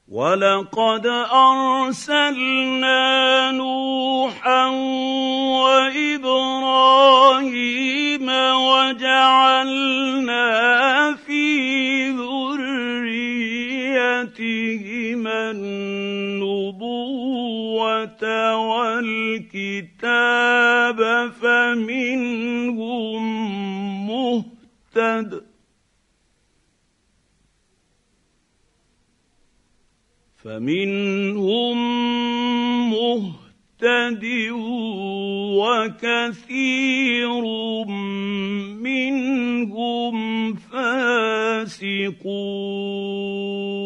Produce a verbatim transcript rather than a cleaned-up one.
وَلَقَدْ أَرْسَلْنَا نُوحًا وَإِبْرَاهِيمَ وَجَعَلْنَا فِي ذُرِّيَّتِهِمَا النُّبُوَّةَ وَالْكِتَابَ فَمِنْهُم مُّهْتَدٍ فَمِنْهُم مُّهْتَدٍ وَكَثِيرٌ مِّنْهُمْ فَاسِقُونَ